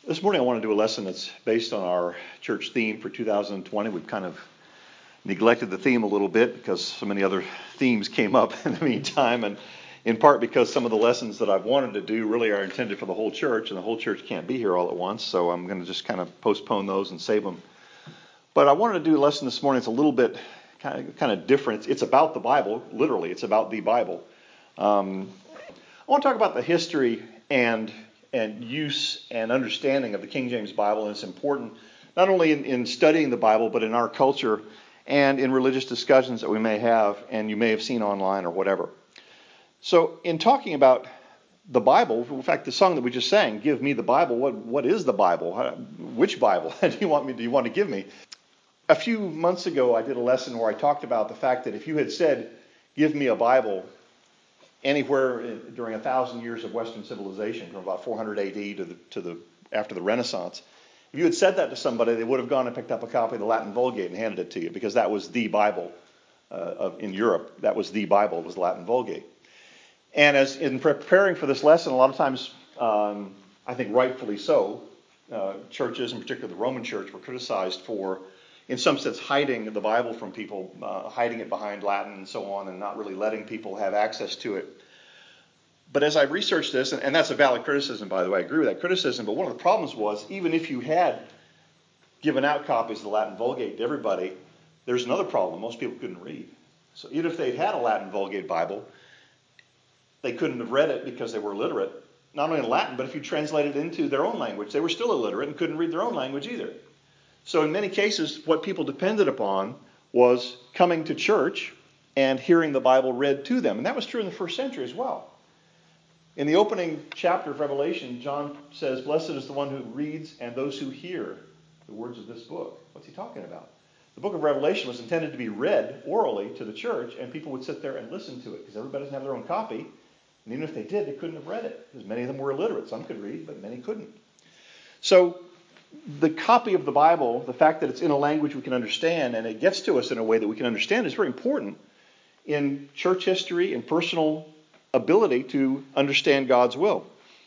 This morning I want to do a lesson that's based on our church theme for 2020. We've kind of neglected the theme a little bit because so many other themes came up in the meantime, and in part because some of the lessons that I've wanted to do really are intended for the whole church, and the whole church can't be here all at once, so I'm going to just kind of postpone those and save them. But I wanted to do a lesson this morning. It's a little bit kind of different. It's about the Bible, literally. It's about the Bible. I want to talk about the history and use and understanding of the King James Bible, and it's important not only in studying the Bible, but in our culture and in religious discussions that we may have and you may have seen online or whatever. So in talking about the Bible, in fact, the song that we just sang, Give Me the Bible, what is the Bible? Which Bible do you want to give me? A few months ago, I did a lesson where I talked about the fact that if you had said, give me a Bible, anywhere during 1,000 years of Western civilization, from about 400 AD after the Renaissance, if you had said that to somebody, they would have gone and picked up a copy of the Latin Vulgate and handed it to you, because that was the Bible in Europe. That was the Bible, was the Latin Vulgate. And as in preparing for this lesson, a lot of times, I think rightfully so, churches, in particular the Roman Church, were criticized for, in some sense, hiding the Bible from people, hiding it behind Latin and so on, and not really letting people have access to it. But as I researched this, and that's a valid criticism, by the way, I agree with that criticism, but one of the problems was, even if you had given out copies of the Latin Vulgate to everybody, there's another problem. Most people couldn't read. So even if they'd had a Latin Vulgate Bible, they couldn't have read it because they were illiterate, not only in Latin, but if you translated it into their own language, they were still illiterate and couldn't read their own language either. So in many cases, what people depended upon was coming to church and hearing the Bible read to them. And that was true in the first century as well. In the opening chapter of Revelation, John says, Blessed is the one who reads and those who hear the words of this book. What's he talking about? The book of Revelation was intended to be read orally to the church, and people would sit there and listen to it, because everybody doesn't have their own copy. And even if they did, they couldn't have read it, because many of them were illiterate. Some could read, but many couldn't. So the copy of the Bible, the fact that it's in a language we can understand, and it gets to us in a way that we can understand, is very important in church history and personal ability to understand God's will.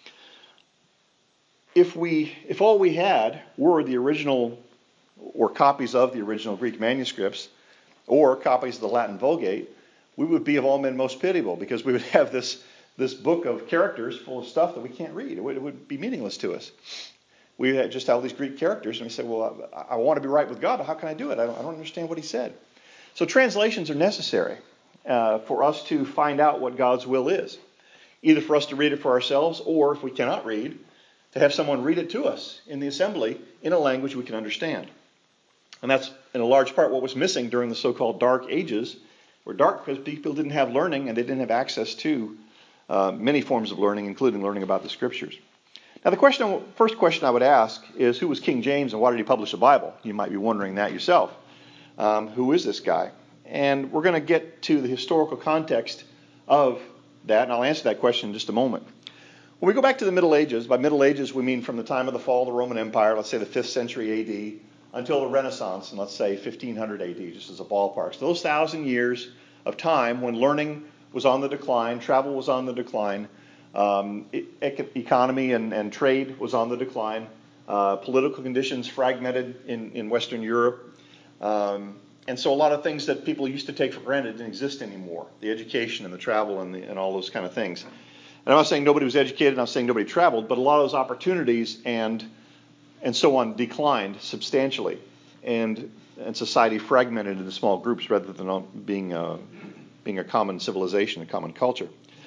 If all we had were the original, or copies of the original Greek manuscripts, or copies of the Latin Vulgate, we would be of all men most pitiable, because we would have this book of characters full of stuff that we can't read. It would be meaningless to us. We had just all these Greek characters, and we said, well, I want to be right with God, but how can I do it? I don't understand what he said. So translations are necessary for us to find out what God's will is. Either for us to read it for ourselves, or if we cannot read, to have someone read it to us in the assembly in a language we can understand. And that's, in a large part, what was missing during the so-called Dark Ages. Were dark because people didn't have learning, and they didn't have access to many forms of learning, including learning about the Scriptures. Now, the first question I would ask is, who was King James and why did he publish a Bible? You might be wondering that yourself. Who is this guy? And we're going to get to the historical context of that, and I'll answer that question in just a moment. When we go back to the Middle Ages, by Middle Ages we mean from the time of the fall of the Roman Empire, let's say the 5th century AD, until the Renaissance, and let's say 1500 AD, just as a ballpark. So those 1,000 years of time when learning was on the decline, travel was on the decline, economy and trade was on the decline, political conditions fragmented in Western Europe, and so a lot of things that people used to take for granted didn't exist anymore. The education and the travel and all those kind of things. And I'm not saying nobody was educated, I'm not saying nobody traveled, but a lot of those opportunities and so on declined substantially, and society fragmented into small groups rather than being a common civilization, a common culture.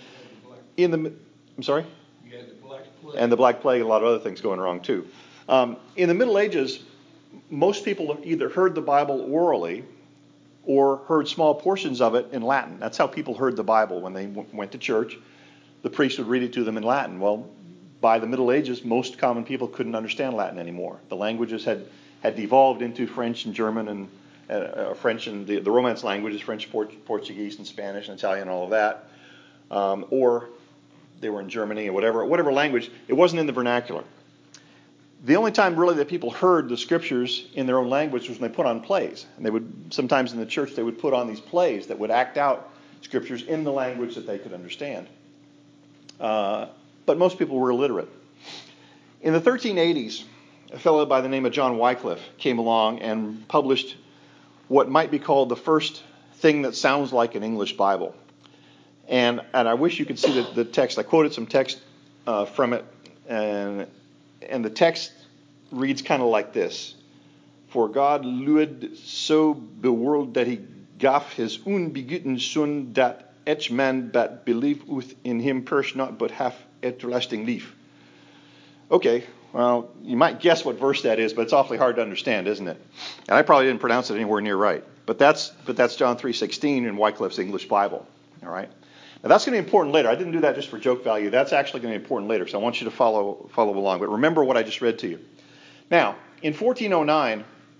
I'm sorry? You had the Black Plague. And the Black Plague and a lot of other things going wrong too. In the Middle Ages, most people either heard the Bible orally or heard small portions of it in Latin. That's how people heard the Bible when they went to church. The priest would read it to them in Latin. Well, by the Middle Ages, most common people couldn't understand Latin anymore. The languages had devolved into French and German and French and the Romance languages, French, Portuguese, and Spanish, and Italian, and all of that. Or they were in Germany or whatever language. It wasn't in the vernacular. The only time really that people heard the Scriptures in their own language was when they put on plays. And they would, sometimes in the church, they would put on these plays that would act out Scriptures in the language that they could understand. But most people were illiterate. In the 1380s, a fellow by the name of John Wycliffe came along and published what might be called the first thing that sounds like an English Bible. And I wish you could see the text. I quoted some text from it, and the text reads kind of like this. For God luid so beworld dat he gaf his unbegotten son, dat each man that believeth in him perish not, but have everlasting life. Okay, well, you might guess what verse that is, but it's awfully hard to understand, isn't it? And I probably didn't pronounce it anywhere near right. But that's John 3:16 in Wycliffe's English Bible. All right. Now that's going to be important later. I didn't do that just for joke value. That's actually going to be important later, so I want you to follow along. But remember what I just read to you. Now, in 1409,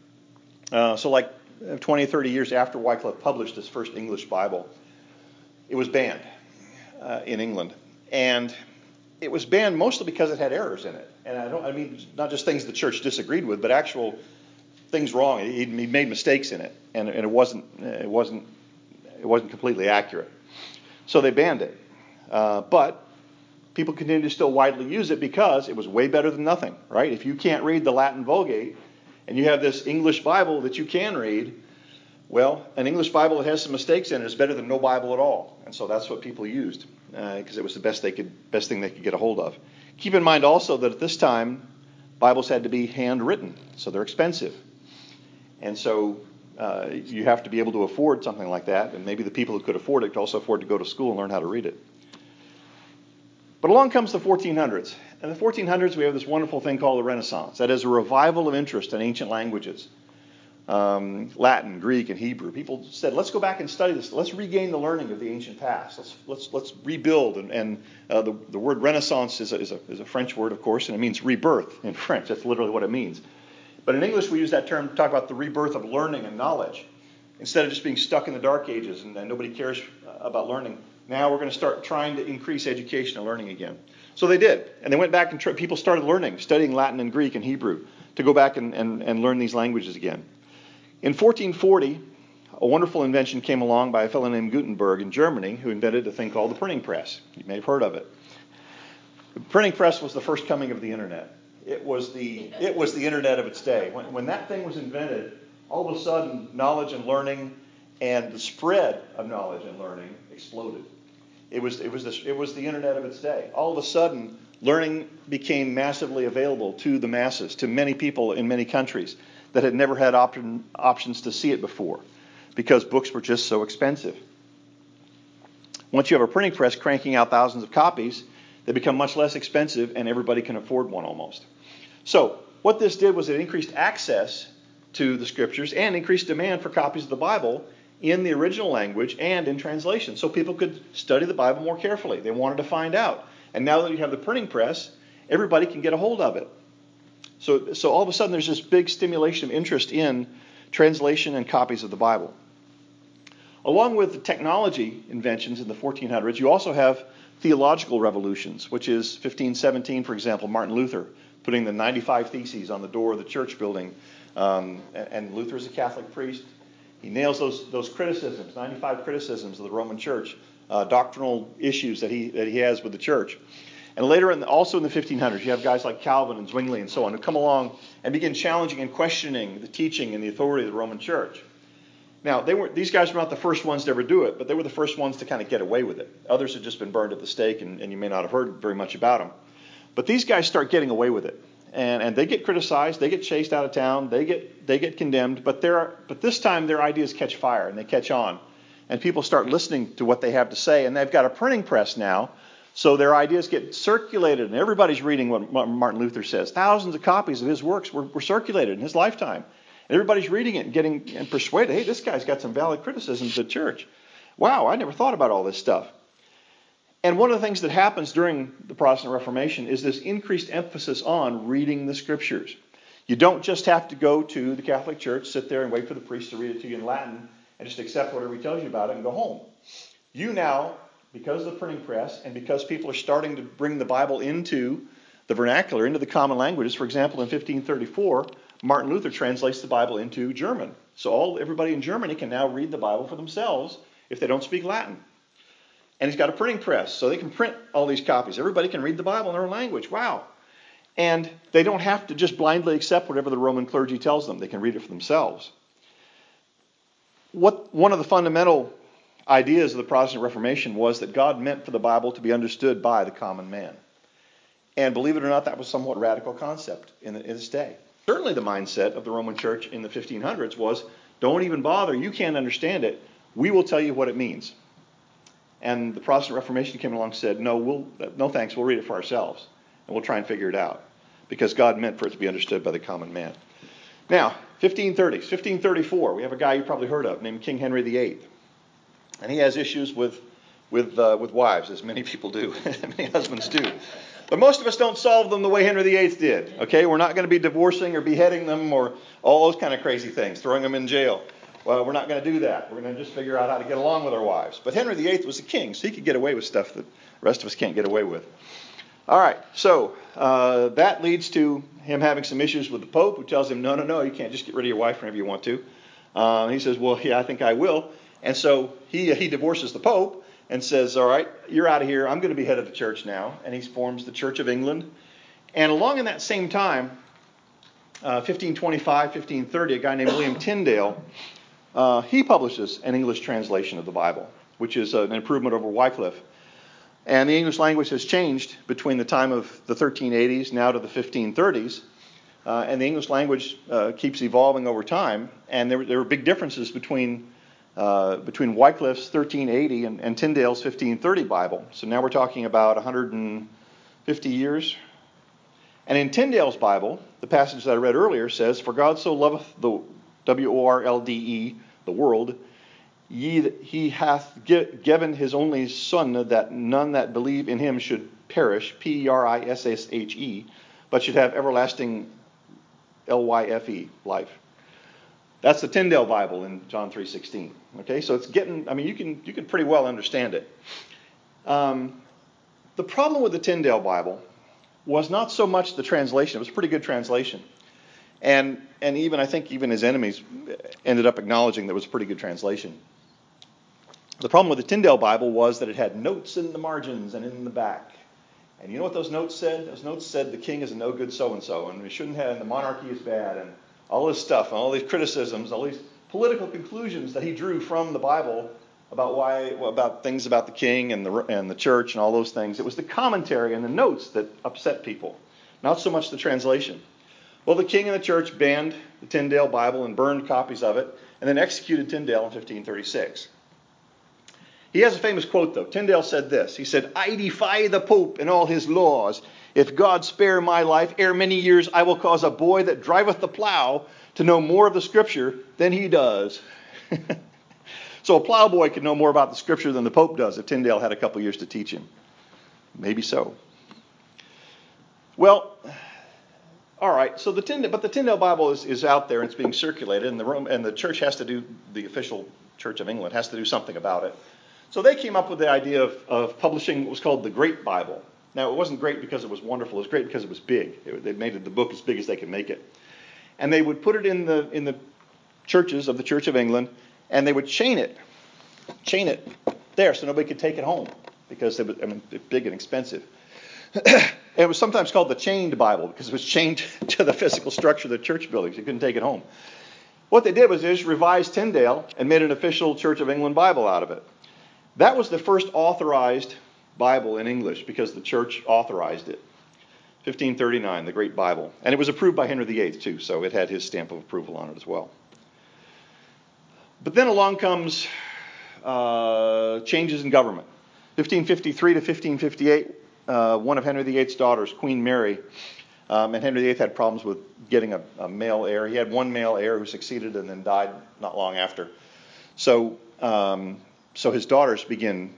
so like 20, 30 years after Wycliffe published his first English Bible, it was banned in England. And it was banned mostly because it had errors in it. And I mean not just things the church disagreed with, but actual things wrong. He made mistakes in it, and it wasn't completely accurate. So they banned it. But people continued to still widely use it because it was way better than nothing, right? If you can't read the Latin Vulgate and you have this English Bible that you can read, well, an English Bible that has some mistakes in it is better than no Bible at all. And so that's what people used because it was the best thing they could get a hold of. Keep in mind also that at this time, Bibles had to be handwritten, so they're expensive. And so you have to be able to afford something like that, and maybe the people who could afford it could also afford to go to school and learn how to read it. But along comes the 1400s. In the 1400s, we have this wonderful thing called the Renaissance. That is a revival of interest in ancient languages. Latin, Greek, and Hebrew. People said, let's go back and study this. Let's regain the learning of the ancient past. Let's rebuild. And the word Renaissance is a French word, of course, and it means rebirth in French. That's literally what it means. But in English, we use that term to talk about the rebirth of learning and knowledge. Instead of just being stuck in the dark ages and nobody cares about learning, now we're going to start trying to increase education and learning again. So they did. And they went back and people started studying Latin and Greek and Hebrew to go back and learn these languages again. In 1440, a wonderful invention came along by a fellow named Gutenberg in Germany who invented a thing called the printing press. You may have heard of it. The printing press was the first coming of the internet. It was the internet of its day. When that thing was invented, all of a sudden knowledge and learning and the spread of knowledge and learning exploded. It was the internet of its day. All of a sudden, learning became massively available to the masses, to many people in many countries that had never had options to see it before because books were just so expensive. Once you have a printing press cranking out thousands of copies, they become much less expensive and everybody can afford one almost. So what this did was it increased access to the scriptures and increased demand for copies of the Bible in the original language and in translation. So people could study the Bible more carefully. They wanted to find out. And now that you have the printing press, everybody can get a hold of it. So all of a sudden there's this big stimulation of interest in translation and copies of the Bible. Along with the technology inventions in the 1400s, you also have theological revolutions, which is 1517, for example, Martin Luther putting the 95 Theses on the door of the church building. And Luther is a Catholic priest. He nails those criticisms, 95 criticisms of the Roman Church, doctrinal issues that he has with the church. And later, also in the 1500s, you have guys like Calvin and Zwingli and so on who come along and begin challenging and questioning the teaching and the authority of the Roman Church. Now, these guys were not the first ones to ever do it, but they were the first ones to kind of get away with it. Others had just been burned at the stake, and you may not have heard very much about them. But these guys start getting away with it. And they get criticized, they get chased out of town, they get condemned, but this time their ideas catch fire and they catch on. And people start listening to what they have to say, and they've got a printing press now. So their ideas get circulated, and everybody's reading what Martin Luther says. Thousands of copies of his works were circulated in his lifetime. And everybody's reading it and getting persuaded, hey, this guy's got some valid criticisms of the church. Wow, I never thought about all this stuff. And one of the things that happens during the Protestant Reformation is this increased emphasis on reading the Scriptures. You don't just have to go to the Catholic Church, sit there and wait for the priest to read it to you in Latin, and just accept whatever he tells you about it and go home. You now, because of the printing press and because people are starting to bring the Bible into the vernacular, into the common languages, for example, in 1534, Martin Luther translates the Bible into German. So everybody in Germany can now read the Bible for themselves if they don't speak Latin. And he's got a printing press, so they can print all these copies. Everybody can read the Bible in their own language. Wow. And they don't have to just blindly accept whatever the Roman clergy tells them. They can read it for themselves. One of the fundamental ideas of the Protestant Reformation was that God meant for the Bible to be understood by the common man. And believe it or not, that was a somewhat radical concept in its day. Certainly the mindset of the Roman Church in the 1500s was, don't even bother, you can't understand it, we will tell you what it means. And the Protestant Reformation came along and said, no thanks, we'll read it for ourselves. And we'll try and figure it out. Because God meant for it to be understood by the common man. Now, 1534, we have a guy you probably heard of named King Henry VIII. And he has issues with wives, as many people do, many husbands do. But most of us don't solve them the way Henry VIII did. Okay, we're not going to be divorcing or beheading them or all those kind of crazy things, throwing them in jail. Well, we're not going to do that. We're going to just figure out how to get along with our wives. But Henry VIII was a king, so he could get away with stuff that the rest of us can't get away with. All right, so that leads to him having some issues with the Pope, who tells him, no, you can't just get rid of your wife whenever you want to. He says, well, yeah, I think I will. And so he divorces the Pope and says, all right, you're out of here. I'm going to be head of the church now. And he forms the Church of England. And along in that same time, 1525, 1530, a guy named William Tyndale, he publishes an English translation of the Bible, which is an improvement over Wycliffe. And the English language has changed between the time of the 1380s now to the 1530s. And the English language keeps evolving over time. And there were big differences between Wycliffe's 1380 and Tyndale's 1530 Bible. So now we're talking about 150 years. And in Tyndale's Bible, the passage that I read earlier says, "For God so loveth the worlde, the world, he hath given his only Son, that none that believe in him should perish, P-E-R-I-S-S-H-E, but should have everlasting L-Y-F-E, life." That's the Tyndale Bible in John 3:16. Okay, so it's getting, you can pretty well understand it. The problem with the Tyndale Bible was not so much the translation. It was a pretty good translation. And I think even his enemies ended up acknowledging that it was a pretty good translation. The problem with the Tyndale Bible was that it had notes in the margins and in the back. And you know what those notes said? Those notes said the king is a no good so-and-so, and we shouldn't have, and the monarchy is bad, and all this stuff, and all these criticisms, all these political conclusions that he drew from the Bible about things about the king and the church and all those things. It was the commentary and the notes that upset people, not so much the translation. Well, the king and the church banned the Tyndale Bible and burned copies of it, and then executed Tyndale in 1536. He has a famous quote, though. Tyndale said this. He said, "I defy the Pope and all his laws. If God spare my life, ere many years I will cause a boy that driveth the plow to know more of the Scripture than he does." So a plowboy could know more about the Scripture than the Pope does if Tyndale had a couple years to teach him. Maybe so. Well, all right. So the Tyndale Bible is out there and it's being circulated, and the church has to do, the official Church of England has to do something about it. So they came up with the idea of publishing what was called the Great Bible. Now, it wasn't great because it was wonderful. It was great because it was big. They made the book as big as they could make it. And they would put it in the churches of the Church of England, and they would chain it there so nobody could take it home because it was big and expensive. It was sometimes called the chained Bible because it was chained to the physical structure of the church buildings. You couldn't take it home. What they did was they just revised Tyndale and made an official Church of England Bible out of it. That was the first authorized Bible in English because the church authorized it. 1539, the Great Bible. And it was approved by Henry VIII too, so it had his stamp of approval on it as well. But then along comes changes in government. 1553 to 1558, one of Henry VIII's daughters, Queen Mary, and Henry VIII had problems with getting a male heir. He had one male heir who succeeded and then died not long after. So his daughters begin,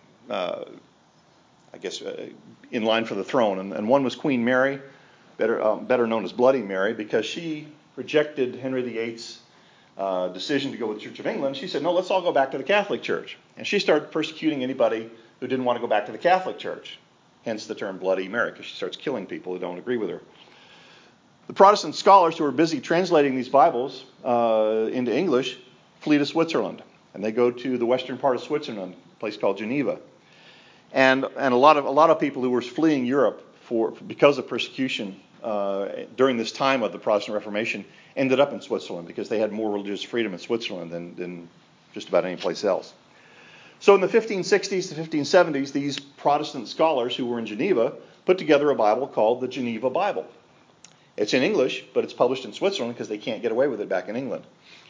in line for the throne. And one was Queen Mary, better known as Bloody Mary, because she rejected Henry VIII's decision to go with the Church of England. She said, no, let's all go back to the Catholic Church. And she started persecuting anybody who didn't want to go back to the Catholic Church. Hence the term Bloody Mary, because she starts killing people who don't agree with her. The Protestant scholars who are busy translating these Bibles into English flee to Switzerland. And they go to the western part of Switzerland, a place called Geneva. And a lot of people who were fleeing Europe because of persecution during this time of the Protestant Reformation, ended up in Switzerland because they had more religious freedom in Switzerland than just about any place else. So in the 1560s to 1570s, these Protestant scholars who were in Geneva put together a Bible called the Geneva Bible. It's in English, but it's published in Switzerland because they can't get away with it back in England.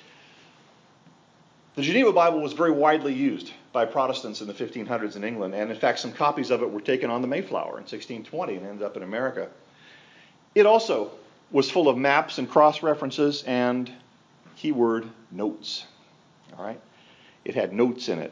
The Geneva Bible was very widely used by Protestants in the 1500s in England, and in fact some copies of it were taken on the Mayflower in 1620 and ended up in America. It also was full of maps and cross-references and keyword notes. All right? It had notes in it.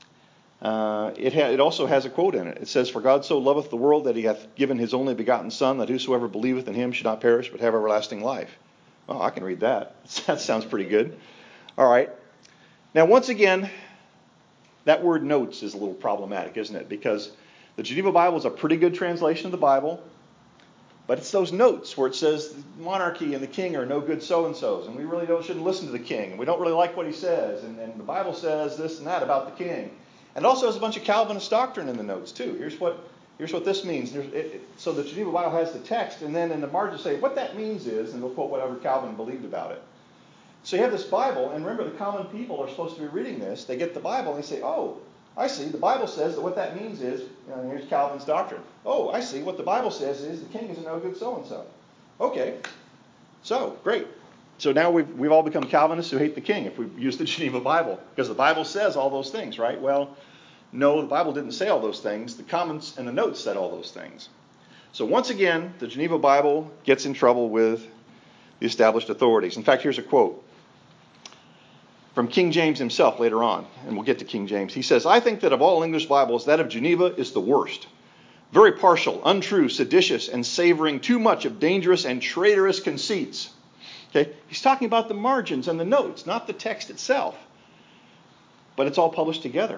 It also has a quote in it. It says, "For God so loveth the world that he hath given his only begotten Son, that whosoever believeth in him should not perish but have everlasting life." Oh, I can read that. That sounds pretty good. All right. Now, once again, that word notes is a little problematic, isn't it? Because the Geneva Bible is a pretty good translation of the Bible, but it's those notes where it says the monarchy and the king are no good so-and-sos, and we really shouldn't listen to the king, and we don't really like what he says, and the Bible says this and that about the king. And it also has a bunch of Calvinist doctrine in the notes, too. Here's what this means. So the Geneva Bible has the text, and then in the margin say what that means is, and they'll quote whatever Calvin believed about it. So you have this Bible, and remember the common people are supposed to be reading this. They get the Bible, and they say, oh, I see. The Bible says that what that means is, here's Calvin's doctrine. Oh, I see. What the Bible says is the king is a no good so-and-so. Okay. So, great. So now we've all become Calvinists who hate the king if we use the Geneva Bible. Because the Bible says all those things, right? Well, no, the Bible didn't say all those things. The comments and the notes said all those things. So once again, the Geneva Bible gets in trouble with the established authorities. In fact, here's a quote from King James himself later on, and we'll get to King James. He says, "I think that of all English Bibles, that of Geneva is the worst. Very partial, untrue, seditious, and savoring too much of dangerous and traitorous conceits." Okay? He's talking about the margins and the notes, not the text itself. But it's all published together.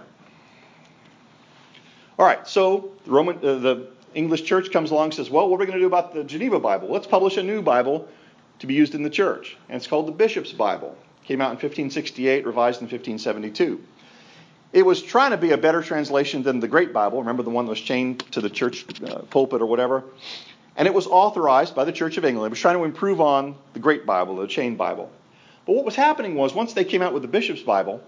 All right, so the English church comes along and says, well, what are we going to do about the Geneva Bible? Let's publish a new Bible to be used in the church. And it's called the Bishop's Bible. Came out in 1568, revised in 1572. It was trying to be a better translation than the Great Bible. Remember the one that was chained to the church pulpit or whatever? And it was authorized by the Church of England. It was trying to improve on the Great Bible, the chained Bible. But what was happening was, once they came out with the Bishop's Bible,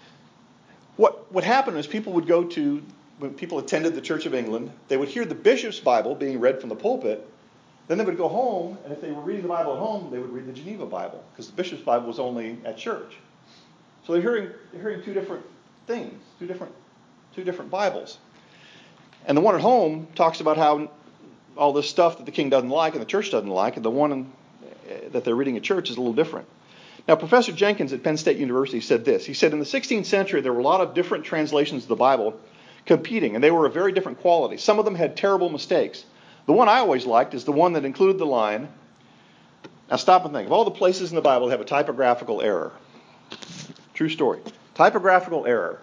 what happened is people would go to, when people attended the Church of England, they would hear the Bishop's Bible being read from the pulpit. Then they would go home, and if they were reading the Bible at home, they would read the Geneva Bible, because the Bishop's Bible was only at church. So they're hearing two different things, two different Bibles. And the one at home talks about how all this stuff that the king doesn't like and the church doesn't like, and the one that they're reading at church is a little different. Now, Professor Jenkins at Penn State University said this. He said, in the 16th century, there were a lot of different translations of the Bible competing, and they were of very different quality. Some of them had terrible mistakes. The one I always liked is the one that included the line, now stop and think, of all the places in the Bible that have a typographical error. True story. Typographical error.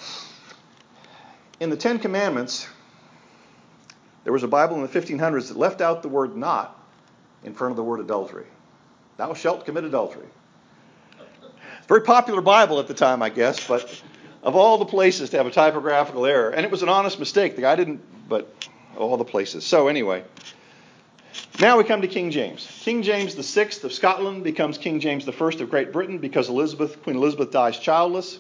In the Ten Commandments, there was a Bible in the 1500s that left out the word not in front of the word adultery. Thou shalt commit adultery. It's a very popular Bible at the time, I guess, but of all the places to have a typographical error, and it was an honest mistake. The guy didn't, but all the places. So anyway, now we come to King James. King James VI of Scotland becomes King James I of Great Britain because Queen Elizabeth dies childless.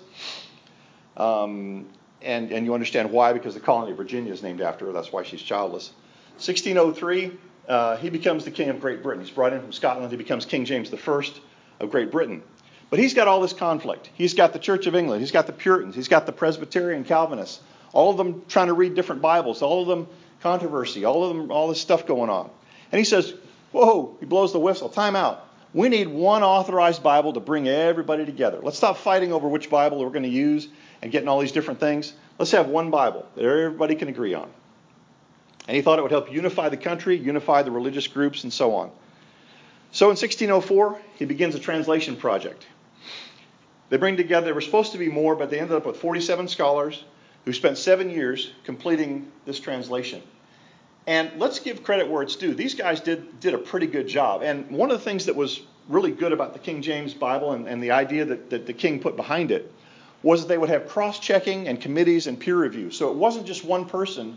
And you understand why, because the colony of Virginia is named after her. That's why she's childless. 1603, he becomes the King of Great Britain. He's brought in from Scotland. He becomes King James I of Great Britain. But he's got all this conflict. He's got the Church of England. He's got the Puritans. He's got the Presbyterian Calvinists. All of them trying to read different Bibles. All of them controversy. All of them, all this stuff going on. And he says, whoa, he blows the whistle. Time out. We need one authorized Bible to bring everybody together. Let's stop fighting over which Bible we're going to use and getting all these different things. Let's have one Bible that everybody can agree on. And he thought it would help unify the country, unify the religious groups, and so on. So in 1604, he begins a translation project. They bring together, there were supposed to be more, but they ended up with 47 scholars who spent 7 years completing this translation. And let's give credit where it's due. These guys did a pretty good job. And one of the things that was really good about the King James Bible and the idea that the king put behind it was that they would have cross-checking and committees and peer review. So it wasn't just one person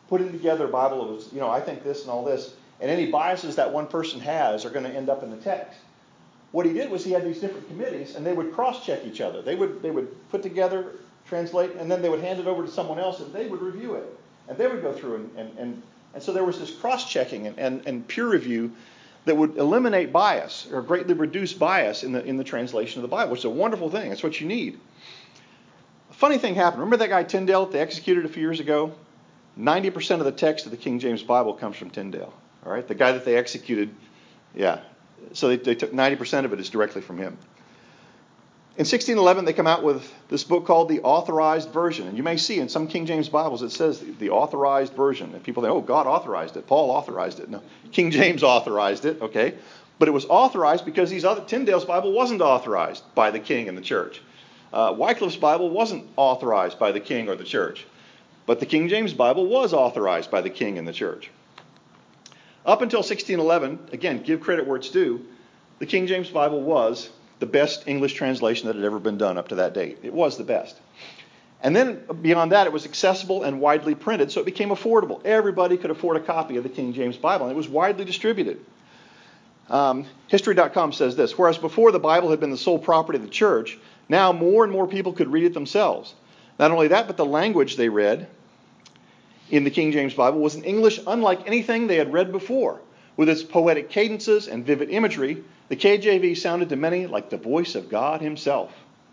putting together a Bible that was, I think this and all this, and any biases that one person has are going to end up in the text. What he did was he had these different committees, and they would cross-check each other. They would put together, translate, and then they would hand it over to someone else, and they would review it. And they would go through, and so there was this cross-checking and peer review that would eliminate bias or greatly reduce bias in the translation of the Bible, which is a wonderful thing. That's what you need. A funny thing happened. Remember that guy Tyndale that they executed a few years ago? 90% of the text of the King James Bible comes from Tyndale. All right, the guy that they executed, yeah. So they took 90% of it is directly from him. In 1611, they come out with this book called the Authorized Version. And you may see in some King James Bibles it says the Authorized Version. And people think, oh, God authorized it. Paul authorized it. No, King James authorized it, okay? But it was authorized because Tyndale's Bible wasn't authorized by the king and the church. Wycliffe's Bible wasn't authorized by the king or the church. But the King James Bible was authorized by the king and the church. Up until 1611, again, give credit where it's due, the King James Bible was the best English translation that had ever been done up to that date. It was the best. And then beyond that, it was accessible and widely printed, so it became affordable. Everybody could afford a copy of the King James Bible, and it was widely distributed. History.com says this, whereas before the Bible had been the sole property of the church, now more and more people could read it themselves. Not only that, but the language they read in the King James Bible was in English unlike anything they had read before. With its poetic cadences and vivid imagery, the KJV sounded to many like the voice of God himself.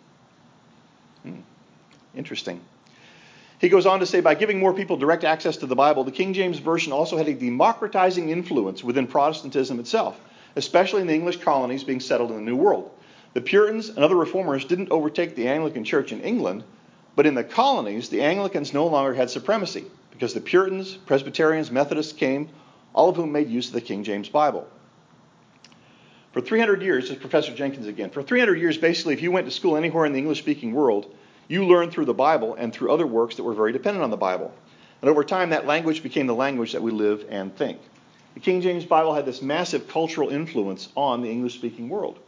Interesting. He goes on to say, by giving more people direct access to the Bible, the King James Version also had a democratizing influence within Protestantism itself, especially in the English colonies being settled in the New World. The Puritans and other reformers didn't overtake the Anglican Church in England, but in the colonies, the Anglicans no longer had supremacy, because the Puritans, Presbyterians, Methodists came, all of whom made use of the King James Bible. For 300 years, this is Professor Jenkins again, for 300 years, basically, if you went to school anywhere in the English-speaking world, you learned through the Bible and through other works that were very dependent on the Bible. And over time, that language became the language that we live and think. The King James Bible had this massive cultural influence on the English-speaking world.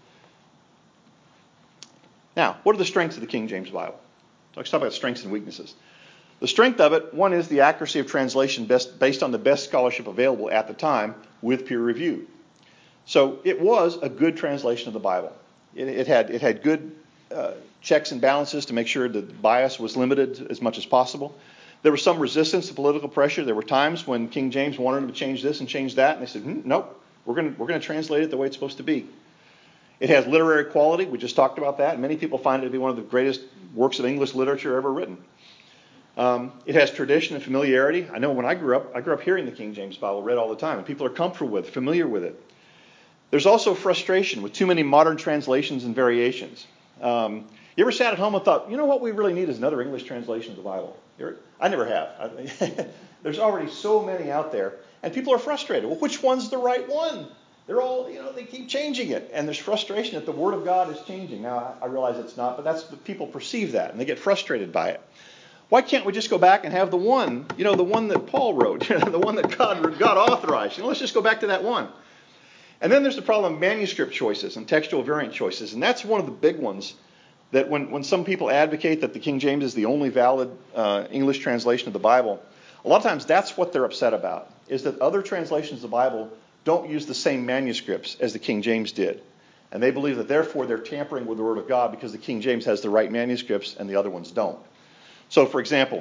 Now, what are the strengths of the King James Bible? Let's talk about strengths and weaknesses. The strength of it, one is the accuracy of translation based on the best scholarship available at the time with peer review. So it was a good translation of the Bible. It had good checks and balances to make sure that bias was limited as much as possible. There was some resistance to political pressure. There were times when King James wanted him to change this and change that, and they said, nope, we're going to translate it the way it's supposed to be. It has literary quality. We just talked about that. Many people find it to be one of the greatest works of English literature ever written. It has tradition and familiarity. I know when I grew up hearing the King James Bible read all the time, and people are comfortable with it, familiar with it. There's also frustration with too many modern translations and variations. You ever sat at home and thought, what we really need is another English translation of the Bible? I never have. There's already so many out there, and people are frustrated. Well, which one's the right one? They're all, they keep changing it, and there's frustration that the Word of God is changing. Now, I realize it's not, but people perceive that, and they get frustrated by it. Why can't we just go back and have the one that Paul wrote, the one that God authorized? Let's just go back to that one. And then there's the problem of manuscript choices and textual variant choices, and that's one of the big ones that when some people advocate that the King James is the only valid English translation of the Bible, a lot of times that's what they're upset about, is that other translations of the Bible don't use the same manuscripts as the King James did. And they believe that therefore they're tampering with the Word of God because the King James has the right manuscripts and the other ones don't. So, for example,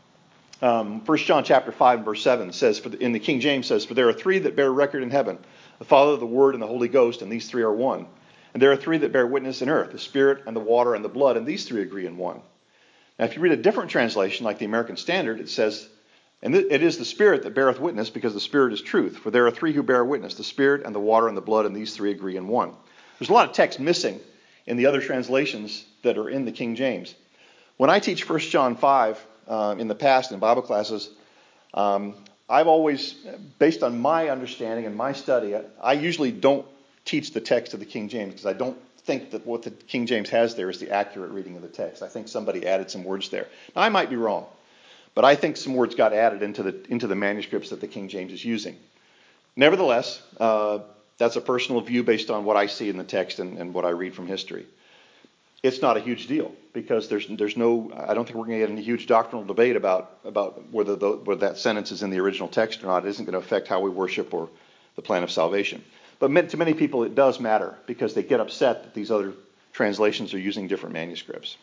1 John chapter 5 and verse 7 says, in the King James says, for there are three that bear record in heaven, the Father, the Word, and the Holy Ghost, and these three are one. And there are three that bear witness in earth, the Spirit, and the water, and the blood, and these three agree in one. Now, if you read a different translation, like the American Standard, it says, and it is the Spirit that beareth witness, because the Spirit is truth. For there are three who bear witness, the Spirit, and the water, and the blood, and these three agree in one. There's a lot of text missing in the other translations that are in the King James. When I teach 1 John 5 in the past in Bible classes, I've always, based on my understanding and my study, I usually don't teach the text of the King James because I don't think that what the King James has there is the accurate reading of the text. I think somebody added some words there. Now, I might be wrong, but I think some words got added into the manuscripts that the King James is using. Nevertheless, that's a personal view based on what I see in the text and what I read from history. it's not a huge deal because there's no, I don't think we're going to get any huge doctrinal debate about whether that sentence is in the original text or not. It isn't going to affect how we worship or the plan of salvation. But to many people it does matter because they get upset that these other translations are using different manuscripts.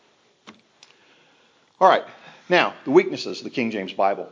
All right, now the weaknesses of the King James Bible.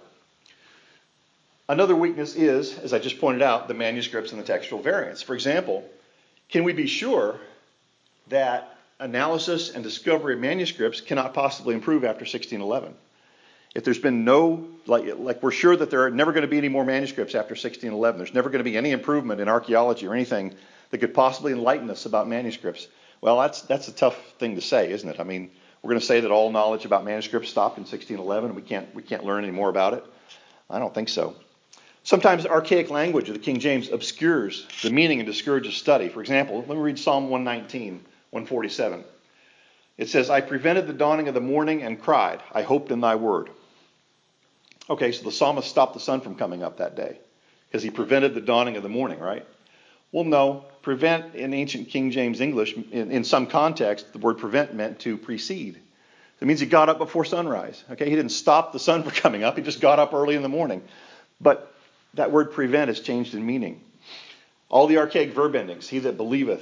Another weakness is, as I just pointed out, the manuscripts and the textual variants. For example, can we be sure that analysis and discovery of manuscripts cannot possibly improve after 1611? If there's been no, like we're sure that there are never going to be any more manuscripts after 1611, there's never going to be any improvement in archaeology or anything that could possibly enlighten us about manuscripts. Well, that's a tough thing to say, isn't it? I mean, we're going to say that all knowledge about manuscripts stopped in 1611 and we can't learn any more about it? I don't think so. Sometimes archaic language of the King James obscures the meaning and discourages study. For example, let me read Psalm 119, 147. It says, I prevented the dawning of the morning and cried, I hoped in thy word. Okay, so the psalmist stopped the sun from coming up that day because he prevented the dawning of the morning, right? Well, no. Prevent in ancient King James English, in some context, the word prevent meant to precede. It means he got up before sunrise. Okay, he didn't stop the sun from coming up. He just got up early in the morning. But that word prevent has changed in meaning. All the archaic verb endings, he that believeth,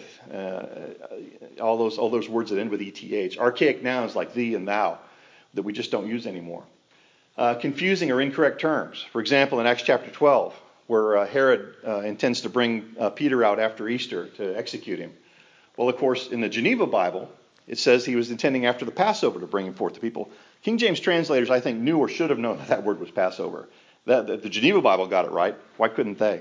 all those words that end with eth. Archaic nouns like thee and thou that we just don't use anymore. Confusing or incorrect terms. For example, in Acts chapter 12, where Herod intends to bring Peter out after Easter to execute him. Well, of course, in the Geneva Bible, it says he was intending after the Passover to bring him forth to people. King James translators, I think, knew or should have known that word was Passover. The Geneva Bible got it right. Why couldn't they?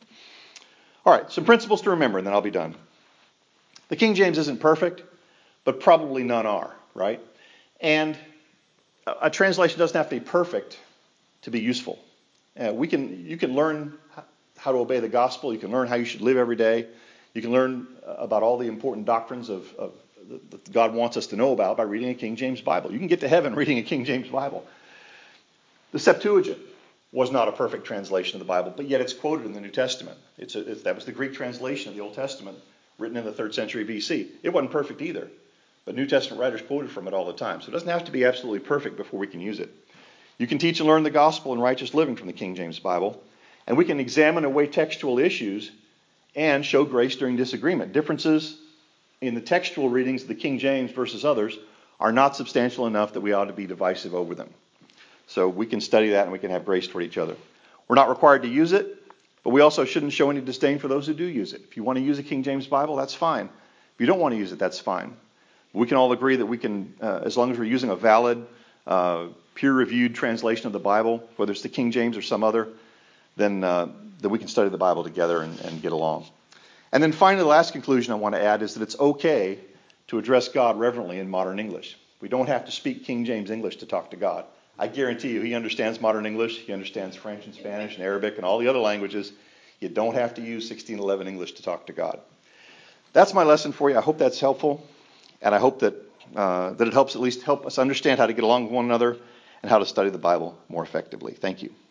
All right, some principles to remember, and then I'll be done. The King James isn't perfect, but probably none are, right? And a translation doesn't have to be perfect to be useful. You can learn how to obey the gospel. You can learn how you should live every day. You can learn about all the important doctrines that God wants us to know about by reading a King James Bible. You can get to heaven reading a King James Bible. The Septuagint was not a perfect translation of the Bible, but yet it's quoted in the New Testament. That was the Greek translation of the Old Testament, written in the 3rd century BC. It wasn't perfect either, but New Testament writers quoted from it all the time. So it doesn't have to be absolutely perfect before we can use it. You can teach and learn the gospel and righteous living from the King James Bible, and we can examine and weigh textual issues and show grace during disagreement. Differences in the textual readings of the King James versus others are not substantial enough that we ought to be divisive over them. So we can study that and we can have grace toward each other. We're not required to use it, but we also shouldn't show any disdain for those who do use it. If you want to use a King James Bible, that's fine. If you don't want to use it, that's fine. We can all agree that we can, as long as we're using a valid, peer-reviewed translation of the Bible, whether it's the King James or some other, then we can study the Bible together and get along. And then finally, the last conclusion I want to add is that it's okay to address God reverently in modern English. We don't have to speak King James English to talk to God. I guarantee you he understands modern English. He understands French and Spanish and Arabic and all the other languages. You don't have to use 1611 English to talk to God. That's my lesson for you. I hope that's helpful. And I hope that it helps at least help us understand how to get along with one another and how to study the Bible more effectively. Thank you.